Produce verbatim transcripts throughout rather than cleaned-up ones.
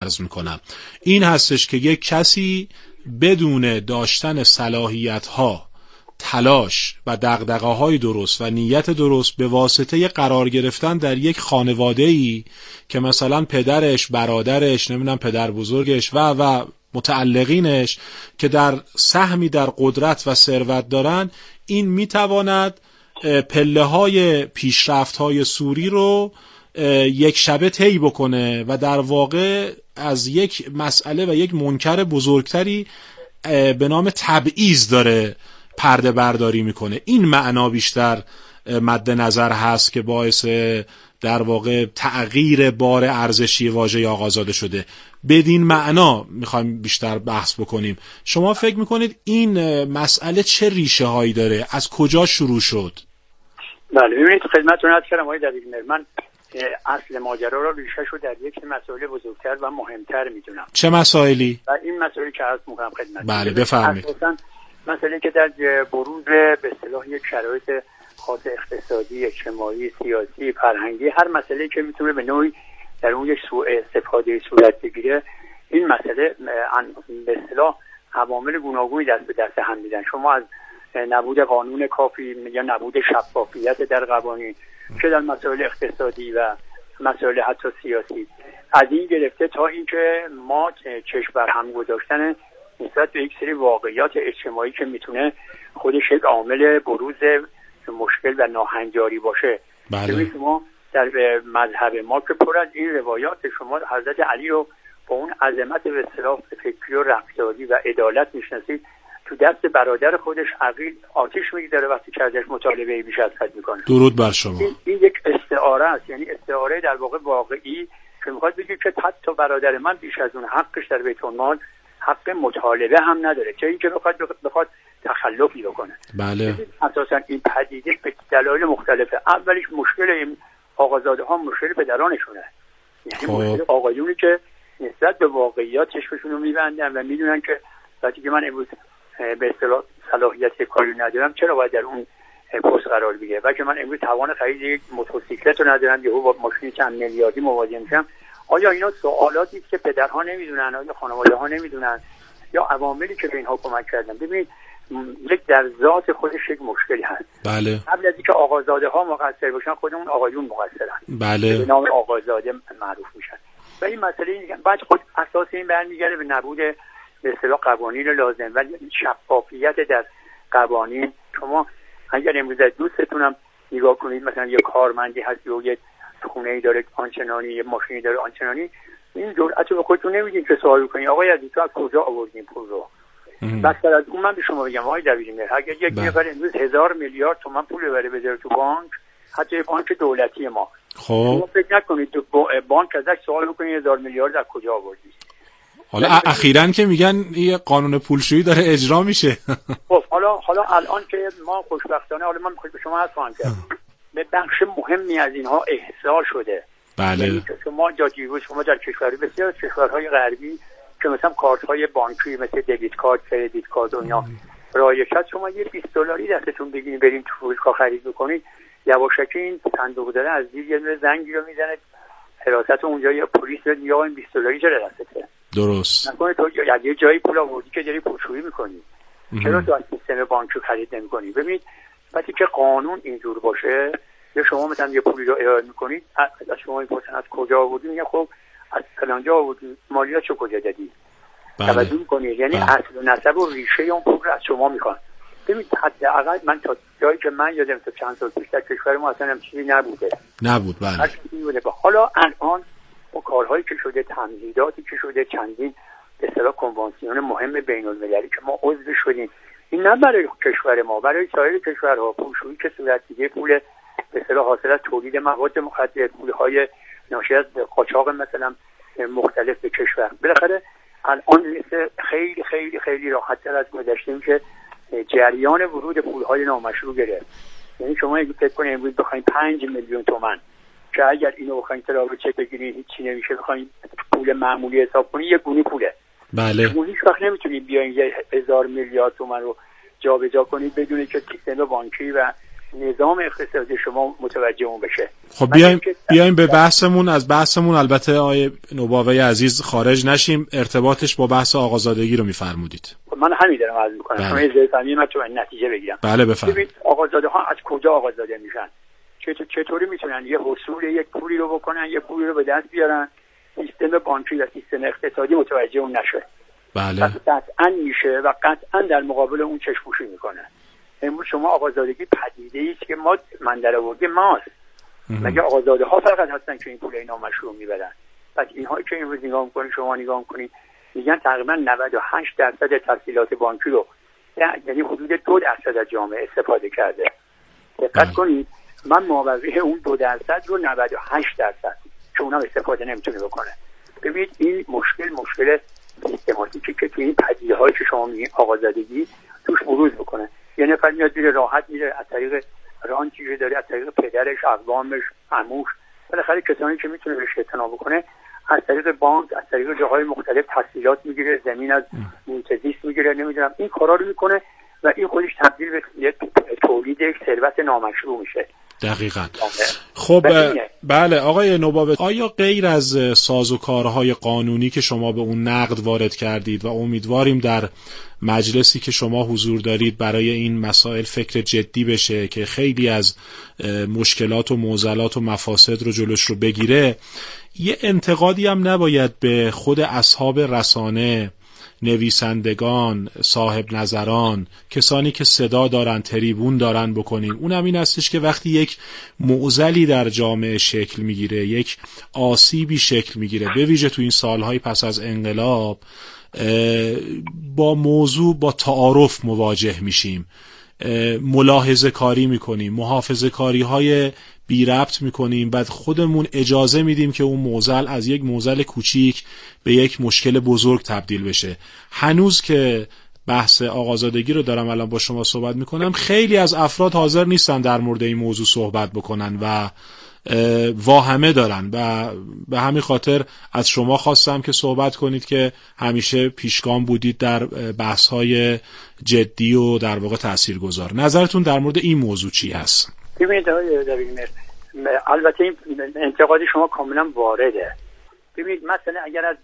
عرض میکنم این هستش که یک کسی بدون داشتن صلاحیت‌ها، تلاش و دغدغه‌های درست و نیت درست به واسطه قرار گرفتن در یک خانواده‌ای که مثلا پدرش، برادرش، نمیدونم پدر بزرگش و و متعلقینش که در سهمی در قدرت و ثروت دارن، این میتواند پله های پیشرفت های سوری رو یک شبه طی بکنه و در واقع از یک مسئله و یک منکر بزرگتری به نام تبعیض داره پرده برداری میکنه. این معنا بیشتر مد نظر هست که باعث در واقع تغییر بار ارزشی واژه آقازاده شده. بدین معنا میخوایم بیشتر بحث بکنیم. شما فکر میکنید این مسئله چه ریشه هایی داره؟ از کجا شروع شد؟ بله ببینید خدمتتون عرض کردم آقای دبیرمهر، من اصل ماجرا را ریشه‌ش رو در یک مسئله بزرگتر و مهمتر میدونم. چه مسائلی؟ و این مسئله که عرض میکنم خدمتتون. بله بفرمایید. مسئله که در بروز به اصطلاح یک شرایط خاص اقتصادی، اجتماعی، سیاسی، فرهنگی، هر مسئله که میتونه به نوعی در اون یک سوء استفاده صورت بگیره، این مسئله به اصطلاح عوامل گوناگونی دست به دست هم میدن. شما از نبود قانون کافی یا نبود شفافیت در قوانین، چه در مسائل اقتصادی و مسائل حتی سیاسی، از این گرفته تا اینکه ما چشم بر هم گذاشتن نسبت به یک سری واقعیات اجتماعی که میتونه خودش یک عامل بروز مشکل و ناهنجاری باشه. بله. شما در مذهب ما که پر از این روایات، شما حضرت علی رو با اون عظمت به اصطلاح فکری و رفتاری و عدالت میشناسید، تو دست برادر خودش عقیل آتش میگذاره وقتی که ازش مطالبه بیش از حد میکنه. درود بر شما. این, این یک استعاره است، یعنی استعاره در واقع واقعی که میخواد بگه که حتی برادر من بیش از اون حقش در بیت المال حق مطالبه هم نداره، چه اینکه بخواد بخواد تخلفی بکنه. بله. اساسا این پدیده به دلایل مختلفه. اولیش مشکل این آقازاده ها مشکل پدرانشونه، یعنی مشکل آقایونی که نسبت به واقعیات چشمشون رو میبندن و میدونن که وقتی که من امروز به اصطلاح صلاحیت کاری ندارم چرا باید در اون پست قرار بگیره، و که من امروز توان خرید یک موتورسیکلت رو ندارم، یهو با ماشین چند میلیاردی مواجه میشم. آیا اینا سوالاتی است که پدرها نمیدونن، آیا خانواده ها نمیدونن، یا عواملی که به اینها کمک کردن؟ ببینید یک در ذات خودش یک مشکلی هست. بله. قبل از اینکه آقازاده ها مقصر باشن خودمون آقایون مقصرن. بله. به نام آقازاده معروف میشن. و این مسئله این بعد خود اساس این برمیگرده به نبود به اصطلاح قوانین لازم و شفافیت در قوانین. شما اگر امروز دوستتونم نگاه کنید، مثلا یه کارمندی هست یا یه خونه‌ای داره آنچنانی، یه ماشینی داره آنچنانی، این جرأت رو به خودتون نمیدین که سوال کنید آقای عزیز تو از کجا آوردین پول رو؟ مثلا از اون من به شما بگم آقای دبیرمهر، اگر یک نفر امروز هزار میلیارد تومان پول ببره بذاره تو بانک، حتی بانک دولتی ما، خب شما فکر نکنید تو بانک ازش سوال بکنید هزار میلیارد از کجا آوردی. حالا اخیراً که میگن یه قانون پولشویی داره اجرا میشه. خب حالا حالا الان که ما خوشبختانه، حالا من میخوام به شما عرض کنم که به بخش مهمی از اینها احضار شده. بله. یعنی شما جادیگو شما در کشوری بسیار کشورهای غربی که مثلا کارت های بانکی مثل دبیت کارت، کردیت کارت و اینا رایج هست، شما یه بیست دلاری دستتون بگیرید بریم تو فروشگاه خرید بکنید، یواشکی این صندوق داره از دید یه زنگی رو میزنه حراست اونجا، یا پلیس یا این بیست دلاری چرا دستته؟ درست. نکنه تو یا یه جایی پول آوردی که داری پولشویی میکنی، چرا تو از سیستم بانکی خرید نمیکنی؟ ببینید وقتی که قانون اینجور باشه، یا شما مثلا یه پولی رو ارائه میکنید، از شما میپرسن از کجا آوردی، میگن خب از فلانجا آوردی، مالیاتشو کجا دادی؟ بله. توجه میکنید، یعنی بله. اصل و نسب و ریشه اون پول رو از شما میخوان. ببینید حداقل من تا جایی که من یادم تا چند سال پیش در کشور ما اصلا هم چیزی نبوده. نبود. بله. حالا الان با کارهایی که شده، تمهیداتی که شده، چندین به اصطلاح کنوانسیون مهم بین المللی که ما عضو شدیم، این نه برای کشور ما، برای سایر کشورها پولشویی که صورت دیگه پول به اصطلاح حاصل از تولید مواد مخدر، پولهای ناشی از قاچاق مثلا مختلف به کشور. بالاخره الان مثل خیلی خیلی خیلی راحت‌تر از گذشته که جریان ورود پولهای نامشروع گرفت. یعنی شما اگه فکر کنید امروز بخواید پنج میلیون تومان که اگر اینو بخواید تراو چک بگیرید هیچی نمیشه، بخواید پول معمولی حساب کنید یک گونی پوله. بله. شما هیچ وقت نمیتونید بیاین یه هزار میلیارد تومان رو جابجا کنید بدون که سیستم بانکی و نظام اقتصادی شما متوجه اون بشه. خب بیایم بیایم به بحثمون. از بحثمون البته آقای نوباوی عزیز خارج نشیم، ارتباطش با بحث آقازادگی رو میفرمودید. من همین دارم عرض میکنم شما اجازه فرمایید من تو این نتیجه بگیرم. بله بفرمایید. ببینید آقازاده ها از کجا آقازاده میشن؟ چطوری میتونن یه حصول یک پولی رو بکنن، یه پولی رو به دست بیارن، سیستم بانکی و سیستم اقتصادی متوجه اون نشه؟ بله. قطعا میشه و قطعا در مقابل اون چشم‌پوشی میکنه. امروز شما آقازادگی پدیده است که ما من در آورده ماست. مگه آقازاده ها فقط هستن که این پول اینا مشروع میبرن؟ پس اینها که امروز نگاه میکنید شما نگاه میکنید میگن تقریبا نود و هشت درصد تسهیلات بانکی رو یعنی حدود دو درصد از جامعه استفاده کرده. دقت کنید من مابقی اون دو درصد رو نود و هشت درصد که اونم استفاده نمیتونه بکنه. ببینید این مشکل مشکل سیستماتیکی که توی این پدیده‌هایی که شما میگین آقازادگی توش بروز بکنه. یه نفر میاد میره راحت میره از طریق رانتی که داره، از طریق پدرش، اقوامش، عموش، بالاخره کسانی که میتونه بهش اعتنا بکنه از طریق بانک، از طریق جاهای مختلف تسهیلات میگیره، زمین از محیط میگیره، نمیدونم این کارا رو میکنه و این خودش تبدیل به تولید یک ثروت نامشروع میشه. دقیقاً. خب بله آقای نوباوی، آیا غیر از سازوکارهای قانونی که شما به اون نقد وارد کردید و امیدواریم در مجلسی که شما حضور دارید برای این مسائل فکر جدی بشه که خیلی از مشکلات و معضلات و مفاسد رو جلوش رو بگیره، یه انتقادی هم نباید به خود اصحاب رسانه، نویسندگان، صاحب نظران، کسانی که صدا دارن، تریبون دارن بکنیم؟ اونم این هستش که وقتی یک معضلی در جامعه شکل میگیره، یک آسیبی شکل میگیره، به ویژه تو این سالهای پس از انقلاب، با موضوع با تعارف مواجه میشیم، ملاحظه کاری میکنیم، محافظه کاری های بی ربط میکنیم، بعد خودمون اجازه میدیم که اون معضل از یک معضل کوچیک به یک مشکل بزرگ تبدیل بشه. هنوز که بحث آقازادگی رو دارم الان با شما صحبت میکنم، خیلی از افراد حاضر نیستن در مورد این موضوع صحبت بکنن و واهمه دارن و به همین خاطر از شما خواستم که صحبت کنید که همیشه پیشگام بودید در بحث‌های جدی و در واقع تاثیرگذار. نظرتون در مورد این موضوع چی هست؟ ببینید آقای دبیرمهر، البته این انتقاد شما کاملا وارده. ببینید مثلا اگر از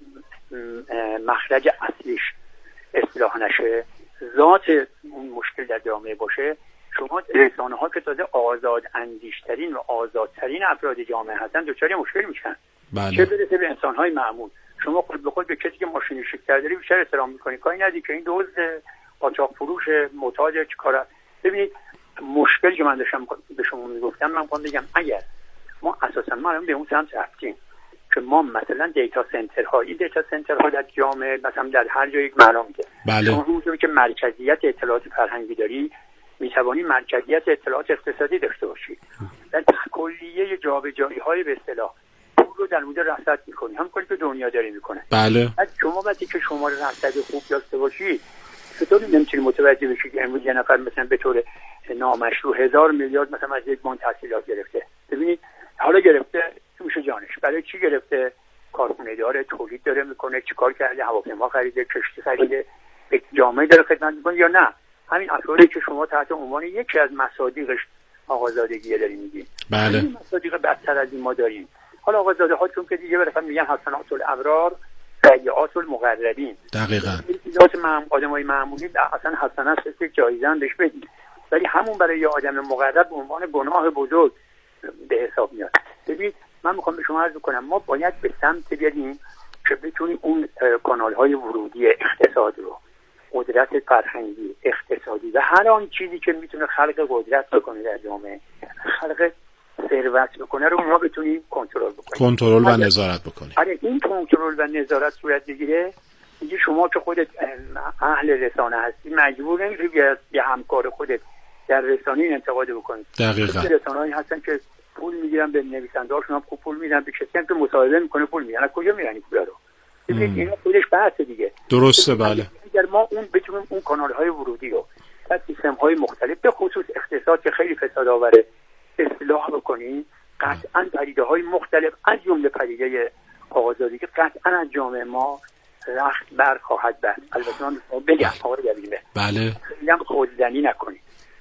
مخرج اصلیش اصلاح نشه، ذات اون مشکل در جامعه باشه، شما رسانه ها که تازه آزاد اندیشترین و آزادترین افراد جامعه هستن دچار مشکل میشن. بله. چه برسه به انسان های معمول. شما خود به خود به کسی که ماشین شکر داره بیشتر احترام میکنید، کاری نداری که این دزد، قاچاق فروش، معتاد چیکاره. ببینید مشکلی که من داشتم به شما میگفتم، من میخوام بگم اگر ما اساسا ما الان به اون سمت رفتیم که ما مثلا دیتا سنترها، این دیتا سنترها در جامعه مثلا در هر جای یک معنا میده. بله. شما روزی که مرکزیت اطلاعات فرهنگی داری میتوانی مرکزیت اطلاعات اقتصادی داشته باشی. در کلیه جابجایی‌های به اصطلاح پول رو در اونجا رصد می‌کنی، هم کاری که دنیا داره میکنه. بله. شما وقتی که شما رصد خوب داشته باشی، چطوری نمیتونی متوجه بشی که امروز یه نفر مثلا به طور نامشروع هزار میلیارد مثلا از یک بانک تحصیلات گرفته؟ ببینید حالا گرفته میشه جانش، برای چی گرفته؟ کارخونه داره، تولید داره میکنه، چیکار کرده؟ هواپیما خریده، کشتی خریده، به جامعه داره خدمت میکنه یا نه؟ همین افرادی که شما تحت عنوان یکی از مصادیقش آقازادگی دارین میگین. بله. این مصادیق بدتر از این ما داریم. حالا آقازاده ها چون که دیگه بالاخره میگن حسنات الابرار سیئات المقربین. دقیقاً. ذات معمول آدمای معمولی اصلا حسنات یک جایزه هم بهش بدید. ولی همون برای یه آدم مقرب به عنوان گناه بزرگ به حساب میاد. ببینید من میخوام به شما عرض کنم ما باید به سمت بیاییم که بتونیم اون کانال‌های ورودی اقتصاد رو، قدرت فرهنگی، اقتصادی و هر آن چیزی که میتونه خلق قدرت بکنه در جامعه، خلق ثروت بکنه رو ما بتونیم کنترل بکنیم، کنترل و نظارت بکنیم. آره این کنترل و نظارت صورت بگیره دیگه شما که خودت اهل رسانه هستی مجبور نمیشی یه همکار خودت در رسانه این انتقاد بکنید. دقیقاً. رسانه‌ای هستن که پول میگیرن به نویسنده‌هاشون، هم خوب پول میدن، به کسی که مصاحبه میکنه پول میدن. از کجا میرن این پولا رو؟ ببینید اینا خودش بحث دیگه. درسته. بله. اگر ما اون بتونیم اون کانال‌های ورودی رو و سیستم‌های مختلف به خصوص اقتصاد که خیلی فساد آوره اصلاح بکنیم، قطعاً پدیده‌های مختلف از جمله پدیده آقازادگی که قطعاً از جامعه ما رخت بر خواهد بست. البته من بگم آقای دبیرمهر، بله، خیلی هم خودزنی نکنید.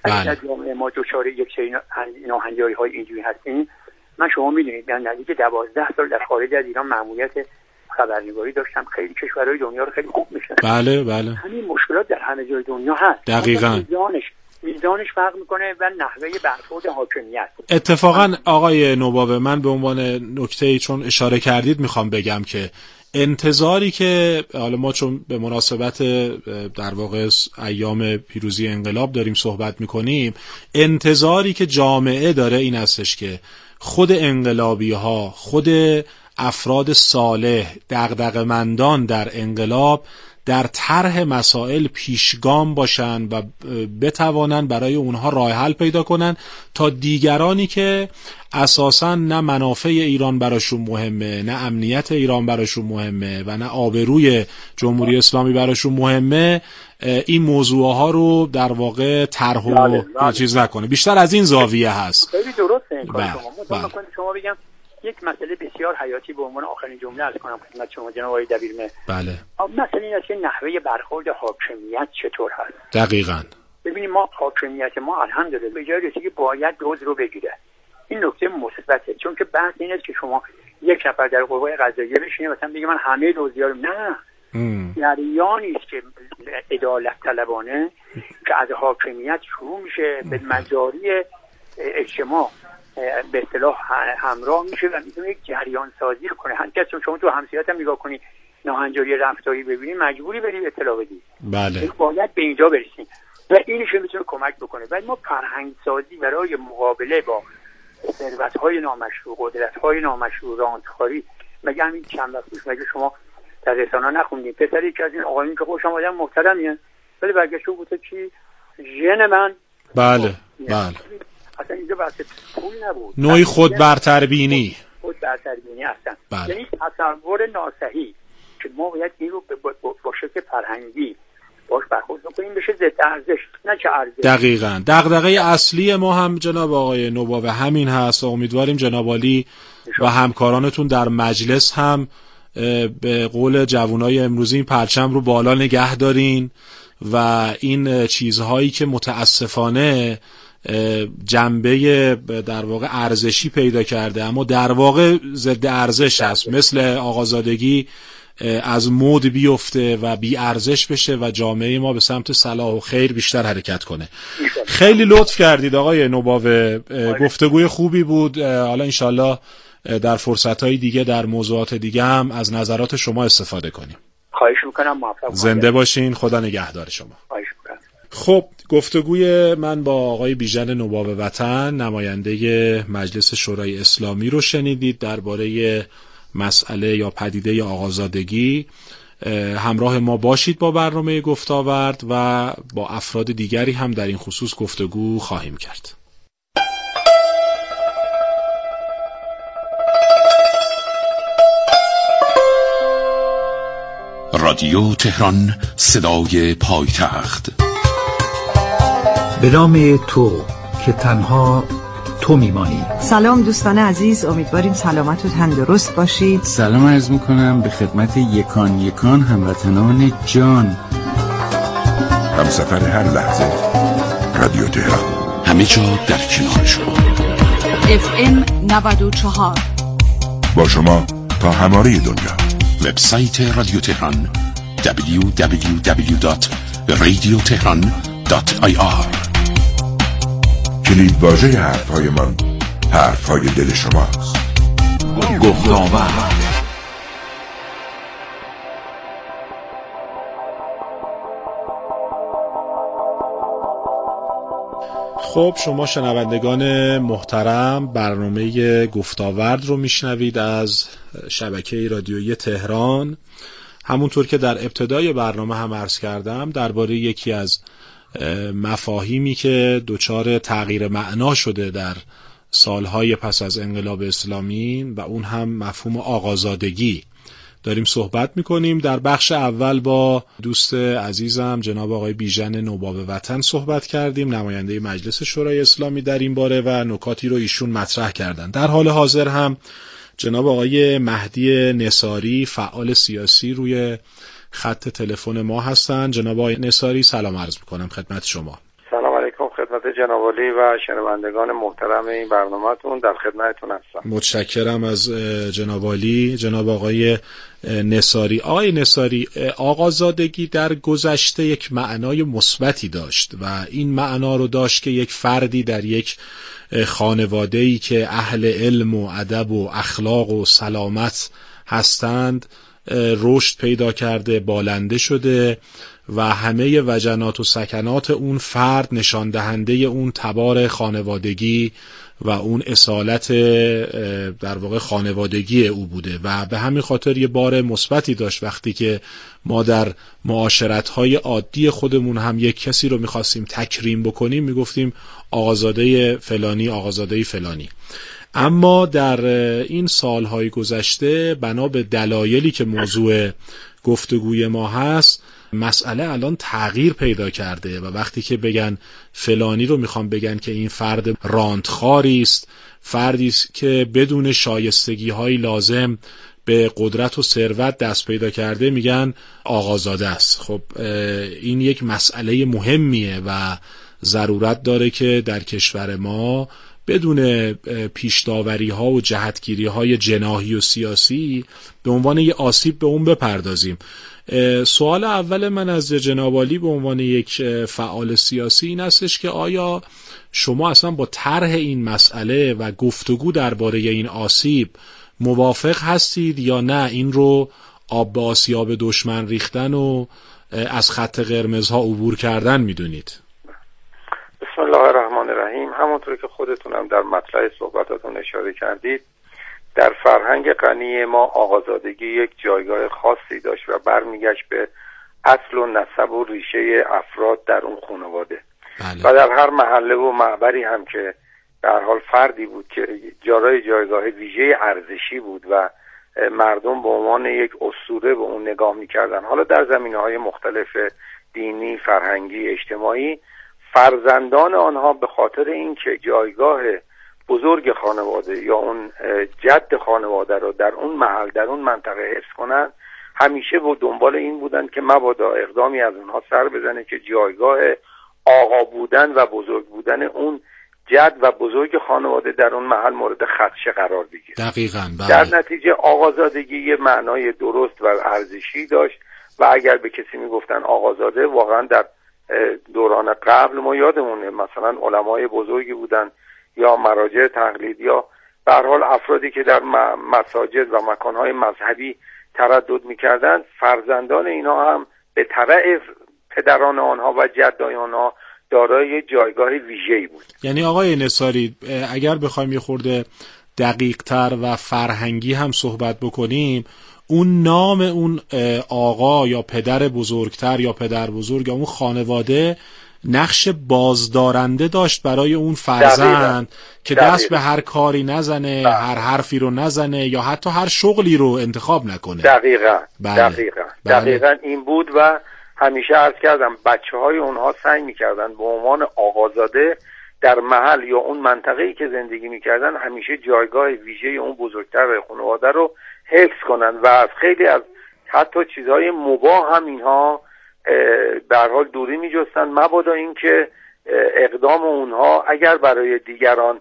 اگر جامعه ما دچار یک سری ناهنجاری های اینجوری هستیم، من شما میدونید من نزدیک دوازده سال در خارج از ایران مأموریت خبرنگاری داشتم، خیلی کشورهای دنیا رو خیلی خوب میشناسم. بله بله. همین مشکلات در همه جای دنیا هست. دقیقاً. میزانش میزانش فرق میکنه و نحوه برخورد حاکمیت. اتفاقا آقای نوباوه، من به عنوان نکته‌ای چون اشاره کردید میخوام بگم که انتظاری که حالا ما چون به مناسبت در واقع ایام پیروزی انقلاب داریم صحبت میکنیم، انتظاری که جامعه داره این هستش که خود انقلابی ها، خود افراد صالح، دغدغه‌مندان در انقلاب در طرح مسائل پیشگام باشن و بتوانن برای اونها راه حل پیدا کنن تا دیگرانی که اساساً نه منافع ایران براشون مهمه، نه امنیت ایران براشون مهمه و نه آبروی جمهوری اسلامی براشون مهمه، این موضوع ها رو در واقع طرح و چیز نکنه. بیشتر از این زاویه هست. خیلی درسته این کار شما. من می‌خوام شما بگم یک مسئله بسیار حیاتی به عنوان آخرین جمله عرض کنم خدمت شما جناب آقای دبیرمهر. بله. مسئله این است که نحوه برخورد حاکمیت چطور هست. دقیقاً. ببینید ما حاکمیت ما الحمدلله به جای رسیدگی باید دوز رو بگیره. این نکته مثبته، چون که بحث این است که شما یک نفر در قوه قضاییه بشینه مثلا بگه من همه دوزی‌ها رو، نه. جریانی است که عدالت طلبانه که از حاکمیت شروع میشه به مجاری اجتماع به اصطلاح همراه میشه و میتونه یک جریان سازی کنه. هر کس شما تو همسایه‌ات هم نگاه کنی ناهنجاری رفتاری ببینی مجبوری بری اطلاع بدی. بله. باید به اینجا برسیم و اینش میتونه کمک بکنه. ولی ما فرهنگ سازی برای مقابله با ثروت‌های نامشروع، قدرت‌های نامشروع، رانتخواری، مگه همین چند وقت پیش مگه شما در رسانه‌ها نخوندین پسری که از این آقایون که خوشم آدم محترمیه ولی برگشت و گفت چی ژن من. بله بله. اصلا اینجا بحث پول نبود، نوعی خود برتربینی خود برتربینی هستن. بله. یعنی تصور ناصحیح که ما باید این رو با شکل فرهنگی باش برخورد کنیم بشه ضد ارزش نه چه ارزش. دقیقاً. دغدغه اصلی ما هم جناب آقای نوباوه همین هست. امیدواریم جناب عالی و همکارانتون در مجلس هم به قول جوانای امروزی این پرچم رو بالا نگه دارین و این چیزهایی که متاسفانه جنبه در واقع ارزشی پیدا کرده اما در واقع ضد ارزش هست، مثل آقازادگی، از مد بیفته و بی ارزش بشه و جامعه ما به سمت صلاح و خیر بیشتر حرکت کنه. خیلی لطف کردید آقای نوباوه، گفتگوی خوبی بود. حالا انشالله در فرصتهای دیگه در موضوعات دیگه هم از نظرات شما استفاده کنیم. خواهش میکنم. موفق زنده باشین. خدا نگهدار شما. خواهش میکنم. خب گفتگوی من با آقای بیژن نوباوه وطن، نماینده مجلس شورای اسلامی رو شنیدید درباره مسئله یا پدیده آقازادگی. همراه ما باشید با برنامه گفتاورد و با افراد دیگری هم در این خصوص گفتگو خواهیم کرد. رادیو تهران، صدای پایتخت. به نام تو که تنها تو میمانی. سلام دوستان عزیز، امیدواریم سلامت و تندرست باشید. سلام عرض میکنم به خدمت یکان یکان هموطنان جان. همسفر هر لحظه رادیو تهران، همه جا در کنار شما. اف ام نود و چهار با شما تا هماره دنیا. وبسایت رادیو تهران دبلیو دبلیو دبلیو دات رادیو تهران دات آی آر. کلید واژه حرفهای من حرفهای دل شماست. گفتاورد. خب شما شنوندگان محترم برنامه گفتاورد رو میشنوید از شبکه رادیویی تهران. همونطور که در ابتدای برنامه هم عرض کردم درباره یکی از مفاهیمی که دچار تغییر معنا شده در سالهای پس از انقلاب اسلامی و اون هم مفهوم آقازادگی داریم صحبت میکنیم. در بخش اول با دوست عزیزم جناب آقای بیژن نوباوه وطن صحبت کردیم، نماینده مجلس شورای اسلامی در این باره، و نکاتی رو ایشون مطرح کردن. در حال حاضر هم جناب آقای مهدی نصاری فعال سیاسی روی خط تلفن ما هستن. جناب آقای نصاری سلام عرض میکنم خدمت شما. سلام علیکم خدمت خدمت جناب عالی و شنوندگان محترم این برنامه‌تون، در خدمتتون هستم. متشکرم از جناب عالی. جناب آقای نصاری، آقای نصاری، آقازادگی در گذشته یک معنای مثبتی داشت و این معنا رو داشت که یک فردی در یک خانواده‌ای که اهل علم و ادب و اخلاق و سلامت هستند رشد پیدا کرده، بالنده شده و همه وجنات و سکنات اون فرد نشان دهنده اون تبار خانوادگی و اون اصالت در واقع خانوادگی او بوده و به همین خاطر یه بار مثبتی داشت وقتی که ما در معاشرت‌های عادی خودمون هم یک کسی رو می‌خواستیم تکریم بکنیم میگفتیم آقازاده فلانی، آقازاده فلانی. اما در این سالهای گذشته بنا به دلایلی که موضوع گفتگوی ما هست مسئله الان تغییر پیدا کرده و وقتی که بگن فلانی رو میخوام بگن که این فرد راندخاری است، فردی است که بدون شایستگی های لازم به قدرت و ثروت دست پیدا کرده میگن آقازاده است. خب این یک مسئله مهمیه و ضرورت داره که در کشور ما بدون پیش‌داوری ها و جهتگیری های جناحی و سیاسی به عنوان یک آسیب به اون بپردازیم. سوال اول من از جناب عالی به عنوان یک فعال سیاسی این هستش که آیا شما اصلا با طرح این مسئله و گفتگو درباره این آسیب موافق هستید یا نه این رو آب به آسیاب دشمن ریختن و از خط قرمزها عبور کردن میدونید؟ بسم الله الرحمن الرحیم. همونطور که خودتونم در مطلع صحبتاتون اشاره کردید، در فرهنگ غنی ما آقازادگی یک جایگاه خاصی داشت و برمیگشت به اصل و نسب و ریشه افراد در اون خانواده. بله. و در هر محله و معبری هم که در حال فردی بود که جارای جایگاه ویژه ارزشی بود و مردم به عنوان یک اسطوره به اون نگاه می‌کردن. حالا در زمینه‌های مختلف دینی، فرهنگی، اجتماعی، فرزندان آنها به خاطر اینکه جایگاه بزرگ خانواده یا اون جد خانواده رو در اون محل، در اون منطقه حفظ کنن، همیشه با دنبال این بودن که مبادا اقدامی از اونها سر بزنه که جایگاه آقا بودن و بزرگ بودن اون جد و بزرگ خانواده در اون محل مورد خدشه قرار بگیره. دقیقاً. بله. در نتیجه آقازادگی یه معنای درست و ارزشی داشت و اگر به کسی میگفتن آقازاده، واقعا در دوران قبل ما یادمونه مثلا علمای بزرگی بودن یا مراجع تقلید یا به هر حال افرادی که در مساجد و مکانهای مذهبی تردد میکردن، فرزندان اینا هم به تبع پدران آنها و جدای آنها دارای جایگاه ویژه‌ای بود. یعنی آقای نصاری اگر بخوایم یه خورده دقیق‌تر و فرهنگی هم صحبت بکنیم، اون نام اون آقا یا پدر بزرگتر یا پدر بزرگ یا اون خانواده نقش بازدارنده داشت برای اون فرزند که دقیقا. دست به هر کاری نزنه، بله. هر حرفی رو نزنه یا حتی هر شغلی رو انتخاب نکنه. دقیقاً. بله. دقیقاً. بله. دقیقاً این بود و همیشه عرض کردم بچه های اونها سعی میکردن به عنوان آقازاده در محل یا اون منطقه‌ای که زندگی میکردن همیشه جایگاه ویژه اون بزرگتر خانواده رو حفظ کنن و از خیلی از حتی چیزهای مباح هم اینها به هر حال دوری میجستن، مبادا اینکه اقدام اونها اگر برای دیگران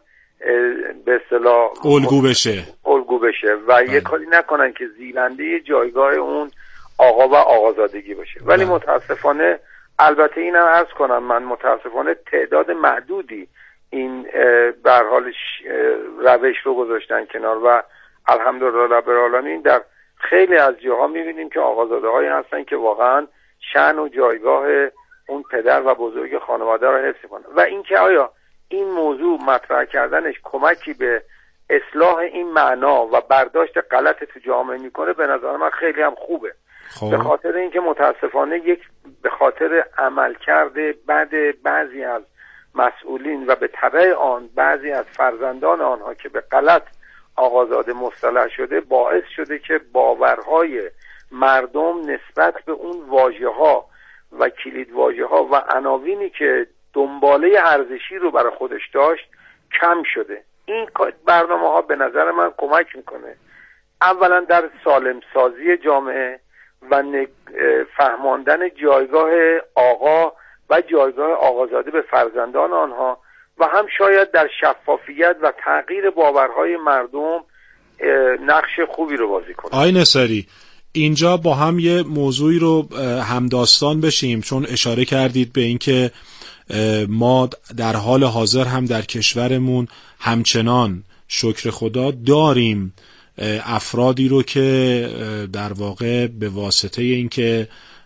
به اصطلاح الگو بشه الگو بشه و یه کاری نکنن که زیلنده جایگاه اون آقا و آقازادگی باشه. ولی بله. متاسفانه البته اینم عرض کنم، من متاسفانه تعداد محدودی این به هر حال روش رو گذاشتن کنار و الحمدلله رب العالمین در خیلی از جاها میبینیم که آقازاده هایی هستن که واقعا شأن و جایگاه اون پدر و بزرگ خانواده رو حفظ کنن و اینکه آیا این موضوع مطرح کردنش کمکی به اصلاح این معنا و برداشت غلط تو جامعه میکنه، به نظر من خیلی هم خوبه. خوب. به خاطر اینکه متاسفانه یک به خاطر عملکرد بعد بعضی از مسئولین و به تبع آن بعضی از فرزندان آنها که به غلط آقازاده مصطلح شده، باعث شده که باورهای مردم نسبت به اون واژه‌ها و کلید واژه‌ها و عناوینی که دنباله ارزشی رو برای خودش داشت کم شده. این برنامه‌ها به نظر من کمک میکنه اولا در سالم سازی جامعه و فهماندن جایگاه آقا و جایگاه آقازاده به فرزندان آنها و هم شاید در شفافیت و تغییر باورهای مردم نقش خوبی رو بازی کنه. آقای نصاری، اینجا با هم یه موضوعی رو همداستان بشیم، چون اشاره کردید به اینکه ما در حال حاضر هم در کشورمون همچنان شکر خدا داریم افرادی رو که در واقع به واسطه اینکه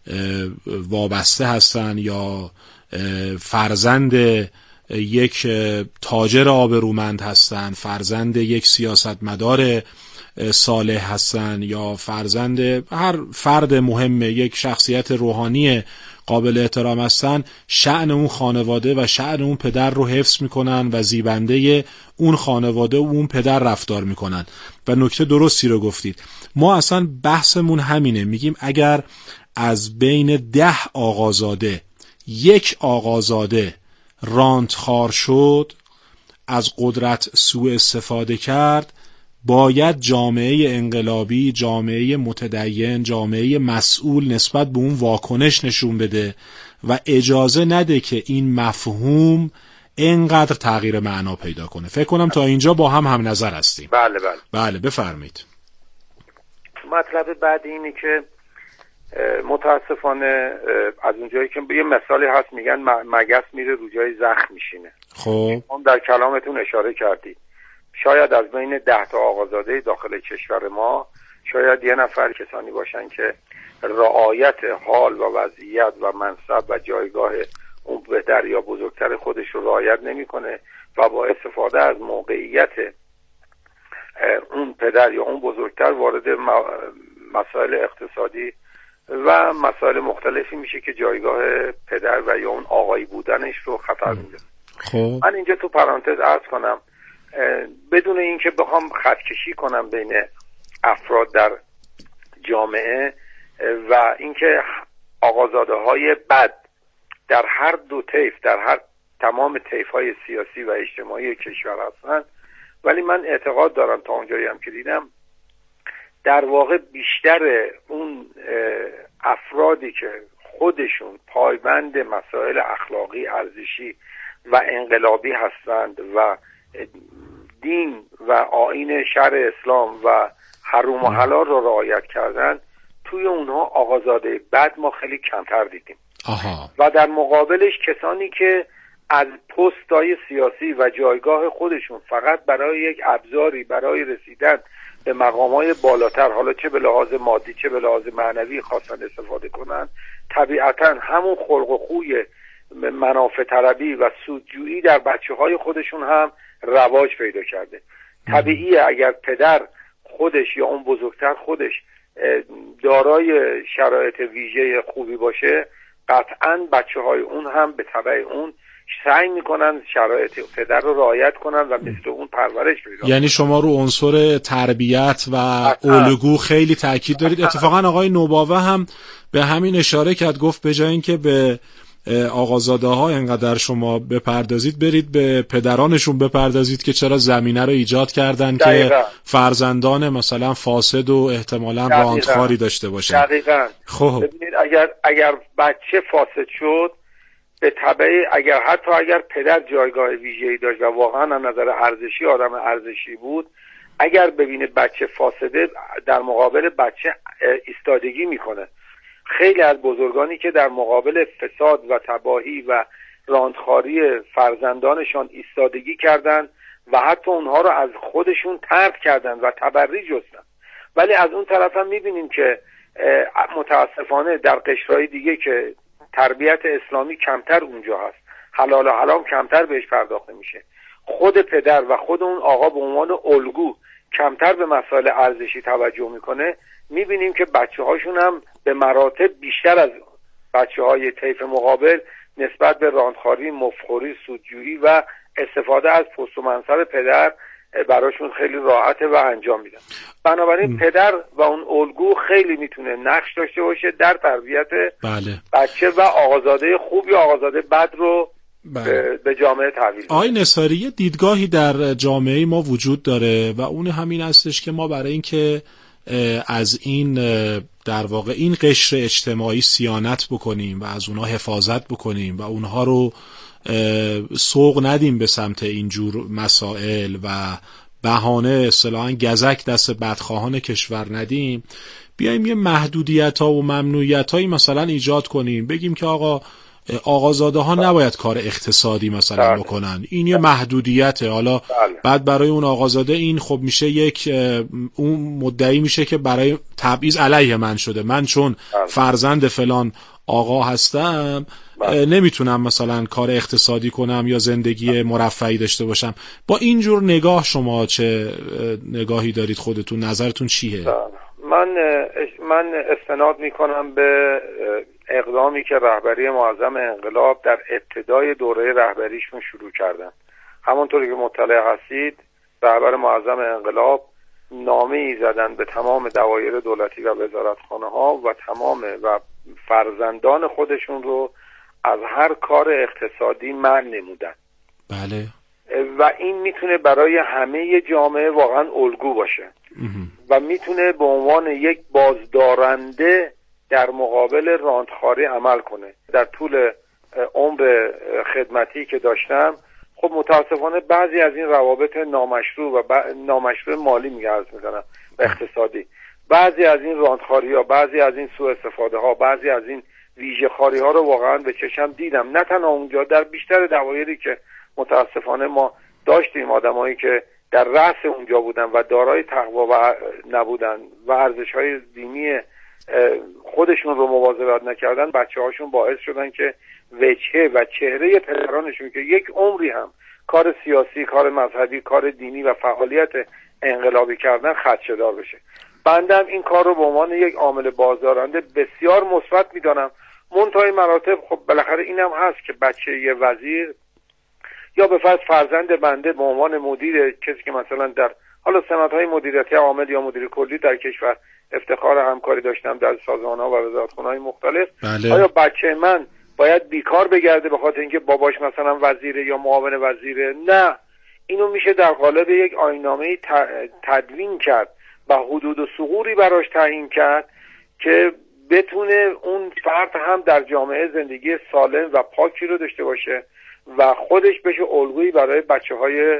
وابسته هستن یا فرزند یک تاجر آبرومند هستن، فرزند یک سیاستمدار صالح هستن یا فرزند هر فرد مهم، یک شخصیت روحانی قابل احترام هستن، شأن اون خانواده و شأن اون پدر رو حفظ میکنن و زیبنده اون خانواده و اون پدر رفتار میکنن. و نکته درستی رو گفتید. ما اصلا بحثمون همینه، میگیم اگر از بین ده آقازاده یک آقازاده رانتخوار شد، از قدرت سوء استفاده کرد، باید جامعه انقلابی، جامعه متدین، جامعه مسئول نسبت به اون واکنش نشون بده و اجازه نده که این مفهوم اینقدر تغییر معنا پیدا کنه. فکر کنم تا اینجا با هم هم نظر هستیم. بله بله بله بفرمایید. مطلب بعد اینه که متاسفانه از اونجایی که یه مثالی هست میگن مگس میره رو جای زخم میشینه. خب هم در کلامتون اشاره کردید شاید از بین ده تا آقازاده داخل کشور ما شاید یه نفر کسانی باشن که رعایت حال و وضعیت و منصب و جایگاه اون پدر یا بزرگتر خودش رو رعایت نمیکنه و با استفاده از موقعیت اون پدر یا اون بزرگتر وارد مسائل اقتصادی و مسائل مختلفی میشه که جایگاه پدر و یا اون آقایی بودنش رو خطر میده. خب من اینجا تو پرانتز عرض کنم بدون اینکه بخوام خطکشی کنم بین افراد در جامعه و اینکه آقازاده های بد در هر دو طیف، در هر تمام طیف های سیاسی و اجتماعی کشور هستن، ولی من اعتقاد دارم تا اونجایی هم که دیدم در واقع بیشتر اون افرادی که خودشون پایبند مسائل اخلاقی، ارزشی و انقلابی هستند و دین و آیین شرع اسلام و حرام و حلال رو رعایت کردن، توی اونها آقازاده بد ما خیلی کمتر دیدیم. آها. و در مقابلش کسانی که از پست‌های سیاسی و جایگاه خودشون فقط برای یک ابزاری برای رسیدن به مقام‌های بالاتر، حالا چه به لحاظ مادی چه به لحاظ معنوی، خواستن استفاده کنن، طبیعتاً همون خلق و خوی منافع طلبی و سودجویی در بچه‌های خودشون هم رواج پیدا کرده. طبیعیه اگر پدر خودش یا اون بزرگتر خودش دارای شرایط ویژه خوبی باشه، قطعاً بچه‌های اون هم به تبع اون سعی میکنن شرایط پدر رو رعایت کنن و مثل اون پرورش پیدا. یعنی شما رو عنصر تربیت و الگو خیلی تاکید دارید. اتفاقا آقای نوباوه هم به همین اشاره کرد، گفت به جای اینکه به آقازاده ها اینقدر شما بپردازید، برید به پدرانشون بپردازید که چرا زمینه رو ایجاد کردن دقیقا. که فرزندان مثلا فاسد و احتمالاً راندخواری داشته باشن. دقیقاً. خب ببینید اگر اگر بچه فاسد شد، به تبع اگر حتی اگر پدر جایگاه ویژه‌ای داشت و واقعا از نظر ارزشی آدم ارزشی بود، اگر ببینه بچه فاسده در مقابل بچه ایستادگی میکنه. خیلی از بزرگانی که در مقابل فساد و تباهی و راندخواری فرزندانشان ایستادگی کردند و حتی اونها رو از خودشون طرد کردند و تبری جستن، ولی از اون طرف هم میبینیم که متاسفانه در قشرهای دیگه که تربیت اسلامی کمتر اونجا هست، حلال و حرام کمتر بهش پرداخته میشه، خود پدر و خود اون آقا به عنوان الگو کمتر به مسائل ارزشی توجه میکنه، میبینیم که بچه هاشون هم به مراتب بیشتر از بچه های طیف مقابل نسبت به راندخواری، مفخوری، سودجویی و استفاده از پست و منصب پدر براشون خیلی راحته و انجام میدن. بنابراین م. پدر و اون الگو خیلی میتونه نقش داشته باشه در تربیت بله. بچه و آقازاده خوب یا آقازاده بد رو بله. به جامعه تحویل. آقای نصاری، یه دیدگاهی در جامعه ما وجود داره و اون همین هستش که ما برای اینکه از این در واقع این قشر اجتماعی صیانت بکنیم و از اونها حفاظت بکنیم و اونها رو سوق ندیم به سمت اینجور مسائل و بهانه اصطلاحاً گزک دست بدخواهان کشور ندیم، بیایم یه محدودیت ها و ممنوعیت هایی مثلا ایجاد کنیم، بگیم که آقا آقازاده ها نباید کار اقتصادی مثلا بله. بکنن، این یه محدودیته. حالا بله. بعد برای اون آقازاده این خب میشه یک اون مدعی میشه که برای تبعیض علیه من شده، من چون بله. فرزند فلان آقا هستم بله. نمیتونم مثلا کار اقتصادی کنم یا زندگی مرفهی داشته باشم. با اینجور نگاه شما چه نگاهی دارید خودتون؟ نظرتون چیه؟ بله. من من استناد میکنم به اقدامی که رهبری معظم انقلاب در ابتدای دوره رهبریشون شروع کردن. همونطوری که مطلع هستید، رهبر معظم انقلاب نامه‌ای زدن به تمام دوایر دولتی و وزارتخانه ها و تمام و فرزندان خودشون رو از هر کار اقتصادی منع نمودن. بله. و این میتونه برای همه جامعه واقعا الگو باشه و میتونه به عنوان یک بازدارنده در مقابل راندخواری عمل کنه. در طول عمر خدمتی که داشتم، خب متاسفانه بعضی از این روابط نامشروع و ب... نامشروع مالی میگه عرض میکنم و اقتصادی، بعضی از این راندخواری ها، بعضی از این سوء استفاده ها، بعضی از این ویژه خاری ها رو واقعا به چشم دیدم. نه تنها اونجا، در بیشتر دوایری که متاسفانه ما داشتیم آدمایی که در رأس اونجا بودن و دارای تقوا و نبودن و ارزش‌های دینی خودشون رو مواظبت نکردن، بچه‌هاشون باعث شدن که وجهه و چهره پدرانشون که یک عمری هم کار سیاسی، کار مذهبی، کار دینی و فعالیت انقلابی کردن خدشه‌دار بشه. بنده این کار رو به عنوان یک عامل بازدارنده بسیار مثبت می‌دانم. منتهای مراتب خب بالاخره اینم هست که بچه یه وزیر یا به فرض فرزند بنده به عنوان مدیر کسی که مثلا در حالا سمت‌های مدیریتی عامل یا مدیر کلی در کشور افتخار همکاری داشتم در سازمان‌ها و وزارتخانه‌های مختلف، بله. آیا بچه من باید بیکار بگرده به خاطر اینکه باباش مثلا وزیره یا معاون وزیره؟ نه، اینو میشه در قالب یک آیین‌نامه‌ای تدوین کرد و حدود و ثغوری براش تعیین کرد که بتونه اون فرد هم در جامعه زندگی سالم و پاکی رو داشته باشه و خودش بشه الگویی برای بچه‌های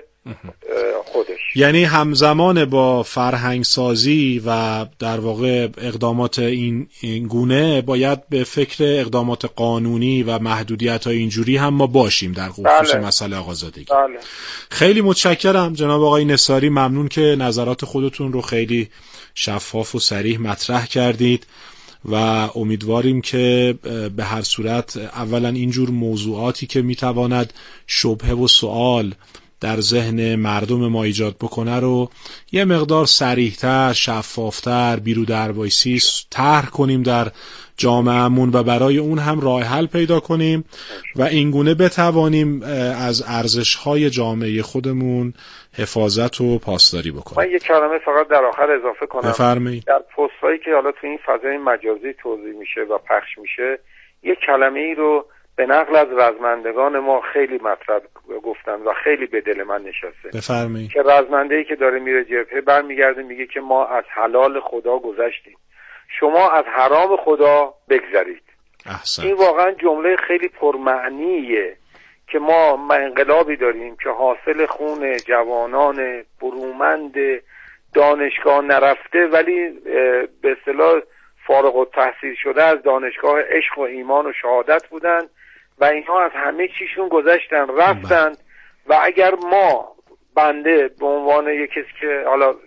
خودش. یعنی همزمان با فرهنگ سازی و در واقع اقدامات این, این گونه باید به فکر اقدامات قانونی و محدودیت‌های اینجوری هم ما باشیم در خصوص بله. مسئله آقازادگی. بله. خیلی متشکرم جناب آقای نثاری، ممنون که نظرات خودتون رو خیلی شفاف و صریح مطرح کردید و امیدواریم که به هر صورت اولا اینجور موضوعاتی که میتواند شبهه و سوال در ذهن مردم ما ایجاد بکنه رو یه مقدار صریح‌تر، شفافتر، بیرو دروایسی طرح کنیم در جامعهمون و برای اون هم راه حل پیدا کنیم و اینگونه بتوانیم از ارزش‌های جامعه خودمون حفاظت و پاسداری بکنیم. من یک کلمه فقط در آخر اضافه کنم. بفرمایید. در پست‌هایی که حالا تو این فضای مجازی توضیح میشه و پخش میشه، یک کلمه‌ای رو به نقل از رزمندگان ما خیلی مطرح گفتن و خیلی به دل من نشسته. بفرمایید. که رزمنده‌ای که داره میره جبهه برمیگرده میگه که ما از حلال خدا گذشتیم، شما از حرام خدا بگذرید. احسن. این واقعا جمله خیلی پرمعنیه که ما انقلابی داریم که حاصل خون جوانان برومند دانشگاه نرفته ولی به اصطلاح فارغ التحصیل شده از دانشگاه عشق و ایمان و شهادت بودن و اینها از همه چیشون گذشتن رفتن و اگر ما بنده به عنوان یک کسی که حالا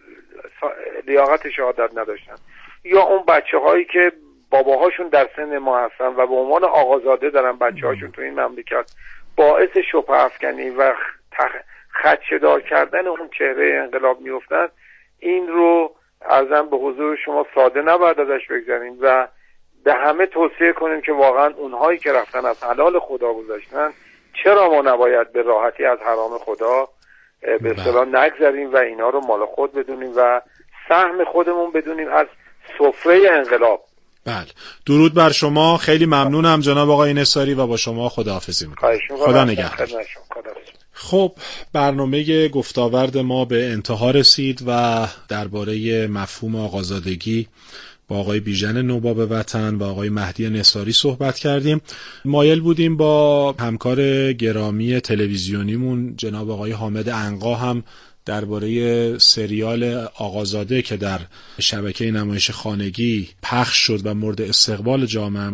لیاقت شهادت نداشتن یا اون بچه هایی که باباهاشون در سن ما هستن و به عنوان آقازاده دارن بچه هاشون تو این مملکت باعث شبهه افکنی و خدشه‌دار کردن اون چهره انقلاب میفتن، این رو عرضم به حضور شما ساده نباید ازش بگذاریم و به همه توصیه کنیم که واقعا اونهایی که رفتن از حلال خدا گذاشتن، چرا ما نباید به راحتی از حرام خدا به اصطلاح نگذریم و اینا رو مال خود بدونیم و سهم خودمون بدونیم از سفره انقلاب. بله، درود بر شما، خیلی ممنونم جناب آقای نثاری و با شما خداحافظی میکنم. خدا نگهدار. خب، برنامه گفتاورد ما به انتها رسید و درباره مفهوم آقازادگی با آقای بیژن نوباب وطن و آقای مهدی نصاری صحبت کردیم. مایل بودیم با همکار گرامی تلویزیونیمون جناب آقای حامد عنقا هم درباره سریال آقازاده که در شبکه نمایش خانگی پخش شد و مورد استقبال جامعه